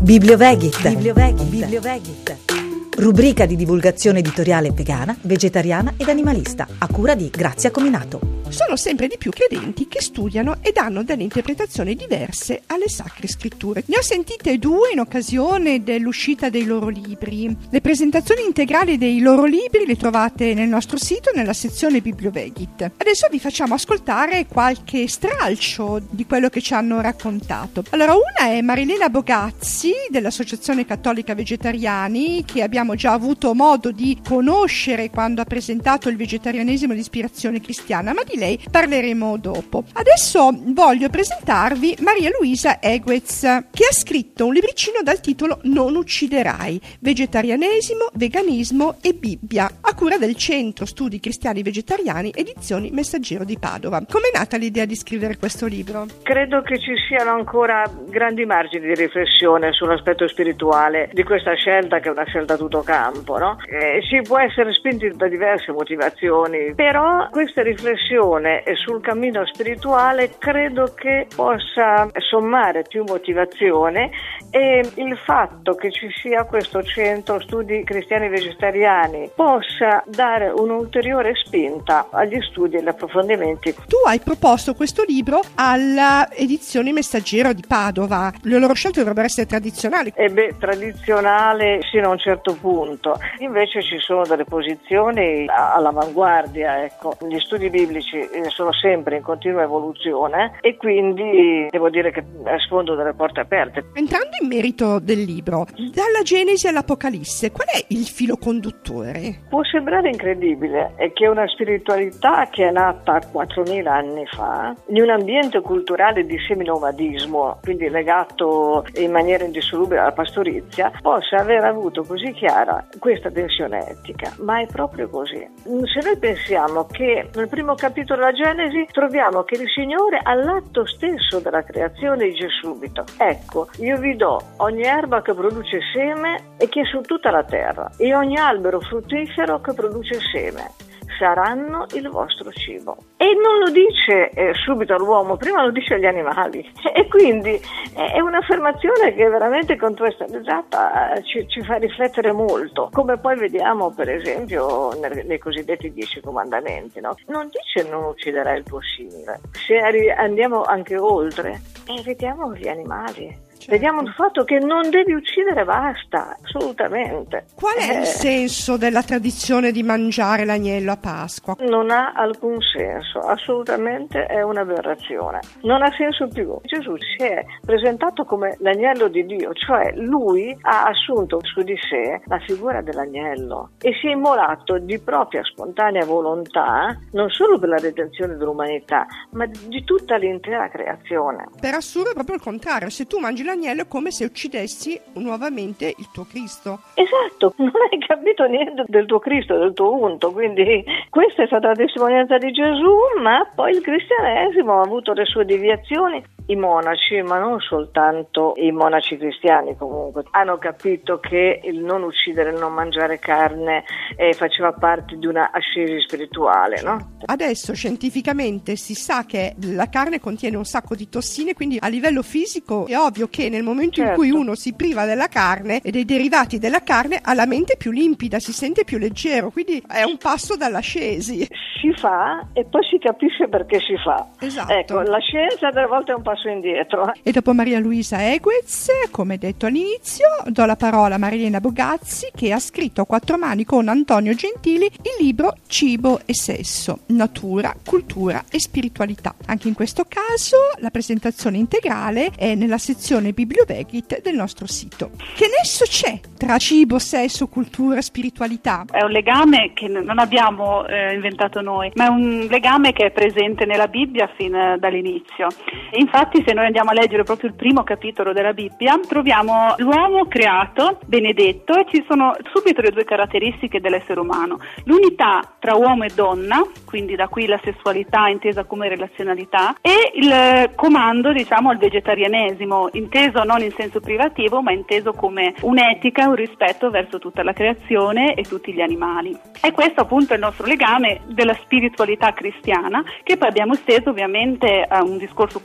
Bibliovegit. Rubrica di divulgazione editoriale vegana, vegetariana ed animalista, a cura di Grazia Cominato. Sono sempre di più credenti che studiano e danno delle interpretazioni diverse alle sacre scritture. Ne ho sentite due in occasione dell'uscita dei loro libri. Le presentazioni integrali dei loro libri le trovate nel nostro sito nella sezione Bibliovegit. Adesso vi facciamo ascoltare qualche stralcio di quello che ci hanno raccontato. Allora, una è Marilena Bogazzi dell'Associazione Cattolica Vegetariani, che abbiamo già avuto modo di conoscere quando ha presentato il vegetarianesimo di ispirazione cristiana, ma di lei parleremo dopo. Adesso voglio presentarvi Maria Luisa Eguez, che ha scritto un libricino dal titolo Non ucciderai, vegetarianesimo, veganismo e Bibbia, a cura del Centro Studi Cristiani Vegetariani, edizioni Messaggero di Padova. Com'è nata l'idea di scrivere questo libro? Credo che ci siano ancora grandi margini di riflessione sull'aspetto spirituale di questa scelta, che è una scelta a tutto campo, no? Si può essere spinti da diverse motivazioni, però questa riflessione sul cammino spirituale credo che possa sommare più motivazione, e il fatto che ci sia questo Centro Studi Cristiani Vegetariani possa dare un'ulteriore spinta agli studi e agli approfondimenti. Tu hai proposto questo libro alla edizione Messaggero di Padova. Le loro scelte dovrebbero essere tradizionali. Tradizionale sino a un certo punto. Invece ci sono delle posizioni all'avanguardia, ecco. Gli studi biblici sono sempre in continua evoluzione e quindi devo dire che sfondo delle porte aperte. Entrando in merito del libro, dalla Genesi all'Apocalisse, qual è il filo conduttore? Può sembrare incredibile, è che una spiritualità che è nata 4.000 anni fa, in un ambiente culturale di seminomadismo, quindi legato in maniera indissolubile alla pastorizia, possa aver avuto così chiara questa tensione etica. Ma è proprio così. Se noi pensiamo che nel primo capitolo della Genesi troviamo che il Signore all'atto stesso della creazione dice subito: ecco, io vi do ogni erba che produce seme e che è su tutta la terra, e ogni albero fruttifero che produce seme saranno il vostro cibo. E non lo dice subito all'uomo, prima lo dice agli animali, e quindi è un'affermazione che veramente contestualizzata ci fa riflettere molto, come poi vediamo per esempio nei cosiddetti 10 comandamenti, no? Non dice non ucciderai il tuo simile. Se andiamo anche oltre, vediamo gli animali. Certo. Vediamo il fatto che non devi uccidere, basta, assolutamente. Qual è il senso della tradizione di mangiare l'agnello a Pasqua? Non ha alcun senso, assolutamente è un'aberrazione. Non ha senso più. Gesù si è presentato come l'agnello di Dio, cioè lui ha assunto su di sé la figura dell'agnello e si è immolato di propria spontanea volontà, non solo per la redenzione dell'umanità, ma di tutta l'intera creazione. Per assurdo è proprio il contrario, se tu mangi l'agnello è come se uccidessi nuovamente il tuo Cristo. Esatto, non hai capito niente del tuo Cristo, del tuo unto, quindi questa è stata la testimonianza di Gesù, ma poi il cristianesimo ha avuto le sue deviazioni. I monaci, ma non soltanto i monaci cristiani comunque, hanno capito che il non uccidere, il non mangiare carne faceva parte di una ascesi spirituale, no? Adesso scientificamente si sa che la carne contiene un sacco di tossine, quindi a livello fisico è ovvio che nel momento in cui uno si priva della carne e dei derivati della carne ha la mente più limpida, si sente più leggero, quindi è un passo dall'ascesi. Si fa e poi si capisce perché si fa. Esatto. Ecco, la scienza delle volte è un passo indietro. E dopo Maria Luisa Eguez, come detto all'inizio, do la parola a Marilena Bogazzi, che ha scritto a quattro mani con Antonio Gentili il libro Cibo e Sesso, Natura, Cultura e Spiritualità. Anche in questo caso la presentazione integrale è nella sezione Bibliovegit del nostro sito. Che nesso c'è tra cibo, sesso, cultura e spiritualità? È un legame che non abbiamo inventato noi, ma è un legame che è presente nella Bibbia fin dall'inizio. E infatti, se noi andiamo a leggere proprio il primo capitolo della Bibbia, troviamo l'uomo creato, benedetto, e ci sono subito le due caratteristiche dell'essere umano: l'unità tra uomo e donna, quindi da qui la sessualità intesa come relazionalità, e il comando, diciamo, al vegetarianesimo, inteso non in senso privativo, ma inteso come un'etica, un rispetto verso tutta la creazione e tutti gli animali. E questo appunto è il nostro legame della spiritualità cristiana, che poi abbiamo esteso ovviamente a un discorso culturale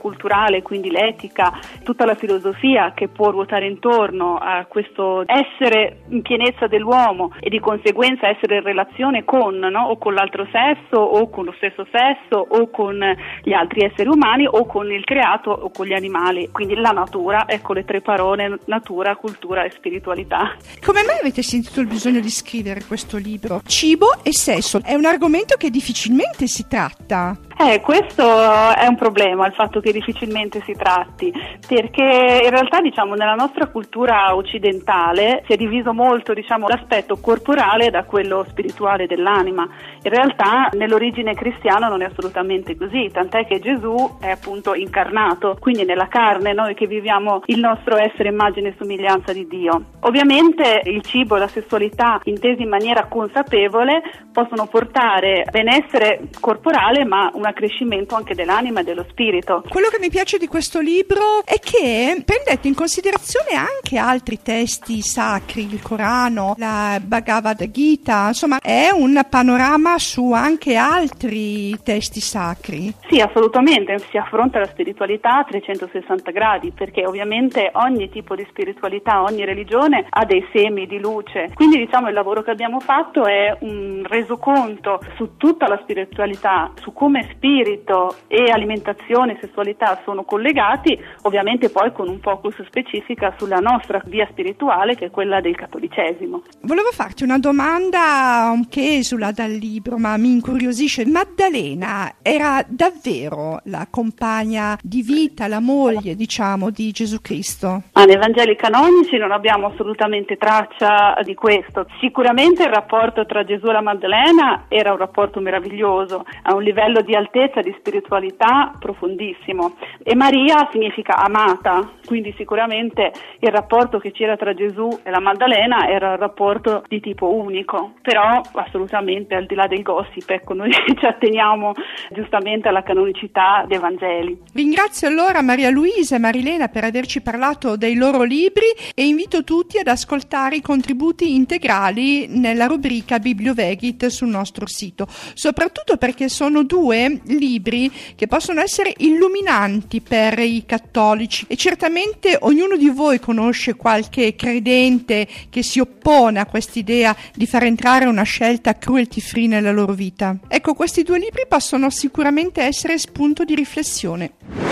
morale, quindi l'etica, tutta la filosofia che può ruotare intorno a questo essere in pienezza dell'uomo e di conseguenza essere in relazione con, no? O con l'altro sesso o con lo stesso sesso o con gli altri esseri umani o con il creato o con gli animali, quindi la natura, ecco le tre parole: natura, cultura e spiritualità. Come mai avete sentito il bisogno di scrivere questo libro? Cibo e sesso è un argomento che difficilmente si tratta. Questo è un problema, il fatto che difficilmente si tratti, perché in realtà nella nostra cultura occidentale si è diviso molto l'aspetto corporale da quello spirituale dell'anima. In realtà nell'origine cristiana non è assolutamente così, tant'è che Gesù è appunto incarnato, quindi nella carne noi che viviamo il nostro essere immagine e somiglianza di Dio. Ovviamente il cibo e la sessualità intesi in maniera consapevole possono portare benessere corporale ma un accrescimento anche dell'anima e dello spirito. Quello che mi piace di questo libro è che prendete in considerazione anche altri testi sacri, il Corano, la Bhagavad Gita, insomma è un panorama su anche altri testi sacri. Sì, assolutamente, si affronta la spiritualità a 360 gradi, perché ovviamente ogni tipo di spiritualità, ogni religione ha dei semi di luce, quindi il lavoro che abbiamo fatto è un resoconto su tutta la spiritualità, su come spirito e alimentazione e sessualità sono collegati, ovviamente poi con un focus specifica sulla nostra via spirituale, che è quella del cattolicesimo. Volevo farti una domanda che esula dal libro ma mi incuriosisce. Maddalena era davvero la compagna di vita, la moglie di Gesù Cristo? Nei Vangeli canonici non abbiamo assolutamente traccia di questo. Sicuramente il rapporto tra Gesù e la Maddalena era un rapporto meraviglioso, a un livello di altezza, di spiritualità profondissimo, e Maria significa amata, quindi sicuramente il rapporto che c'era tra Gesù e la Maddalena era un rapporto di tipo unico, però assolutamente al di là del gossip, ecco, noi ci atteniamo giustamente alla canonicità dei Vangeli. Ringrazio allora Maria Luisa e Marilena per averci parlato dei loro libri e invito tutti ad ascoltare i contributi integrali nella rubrica Bibliovegit sul nostro sito, soprattutto perché sono due libri che possono essere illuminanti per i cattolici e certamente ognuno di voi conosce qualche credente che si oppone a quest'idea di far entrare una scelta cruelty free nella loro vita. Ecco, questi due libri possono sicuramente essere spunto di riflessione.